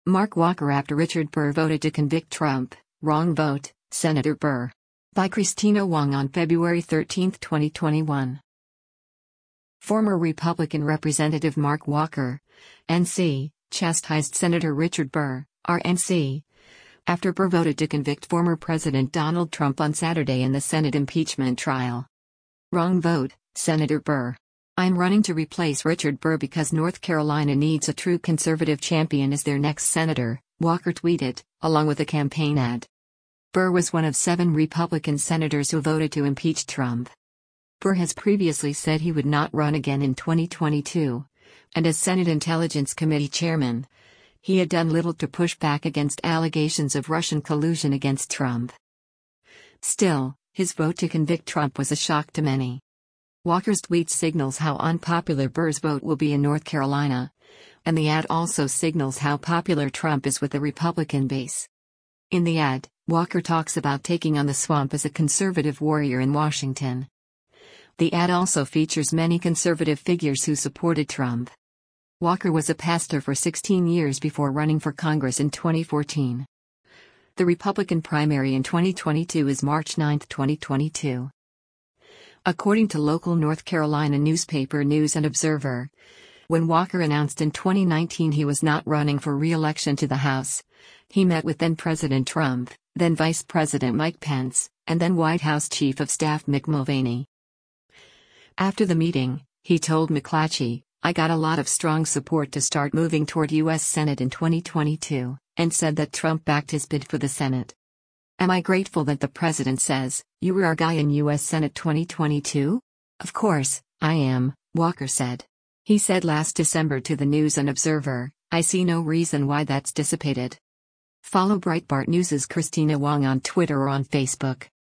Mark Walker after Richard Burr voted to convict Trump, wrong vote, Senator Burr. By Christina Wong on February 13, 2021. Former Republican Representative Mark Walker, NC, chastised Senator Richard Burr, RNC, after Burr voted to convict former President Donald Trump on Saturday in the Senate impeachment trial. Wrong vote, Senator Burr. I'm running to replace Richard Burr because North Carolina needs a true conservative champion as their next senator, Walker tweeted, along with a campaign ad. Burr was one of 7 Republican senators who voted to impeach Trump. Burr has previously said he would not run again in 2022, and as Senate Intelligence Committee chairman, he had done little to push back against allegations of Russian collusion against Trump. Still, his vote to convict Trump was a shock to many. Walker's tweet signals how unpopular Burr's vote will be in North Carolina, and the ad also signals how popular Trump is with the Republican base. In the ad, Walker talks about taking on the swamp as a conservative warrior in Washington. The ad also features many conservative figures who supported Trump. Walker was a pastor for 16 years before running for Congress in 2014. The Republican primary in 2022 is March 9, 2022. According to local North Carolina newspaper News and Observer, when Walker announced in 2019 he was not running for re-election to the House, he met with then-President Trump, then Vice President Mike Pence, and then White House Chief of Staff Mick Mulvaney. After the meeting, he told McClatchy, "I got a lot of strong support to start moving toward U.S. Senate in 2022, and said that Trump backed his bid for the Senate. Am I grateful that the president says, 'You were our guy in U.S. Senate 2022? Of course, I am," Walker said. He said last December to the News and Observer, "I see no reason why that's dissipated." Follow Breitbart News' Christina Wong on Twitter or on Facebook.